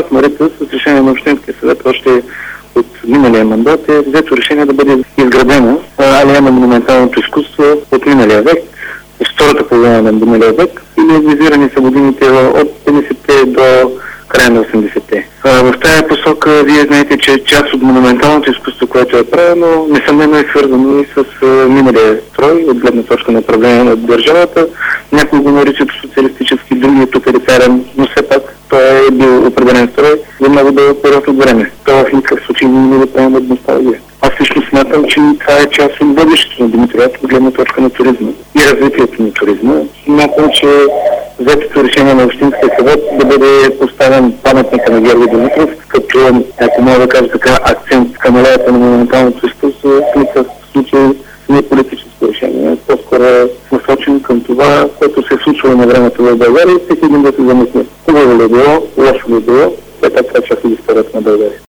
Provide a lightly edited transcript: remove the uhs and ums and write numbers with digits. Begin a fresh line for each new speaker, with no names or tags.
парк Марица с решение на Общинския съвет още от миналия мандат е взето решение да бъде изградена алея на монументалното изкуство от миналия век, от втората половина на миналия век, или визирани са годините от 50-те до края на 80-те. В тази посока вие знаете, че част от монументалното изкуство, което е правено, несъмнено е свързано и с миналия строй, от гледна точка на управление на държавата. Някои го наричат социалистически, други е тоталитарен, но все пак той е бил определен строй за много дълъг период от време. Това в никакъв случай не да правим от носталгия. Аз лично смятам, че това е част от бъдещето на Димитровград от гледна точка на туризма и развитието на туризма. Смятам, че взетото решение на Общинския съвет да бъде поставен паметника на Георги Димитров, като, ако мога да кажа така, акцент към алеята на монументалното изкуство, в никакъв случай не е политическо решение. По-скоро е насочен към това, което се е случвало на времето в България и всеки един да се замисли. Хубаво ли е било, лошо ли е било, е така част от историята на България.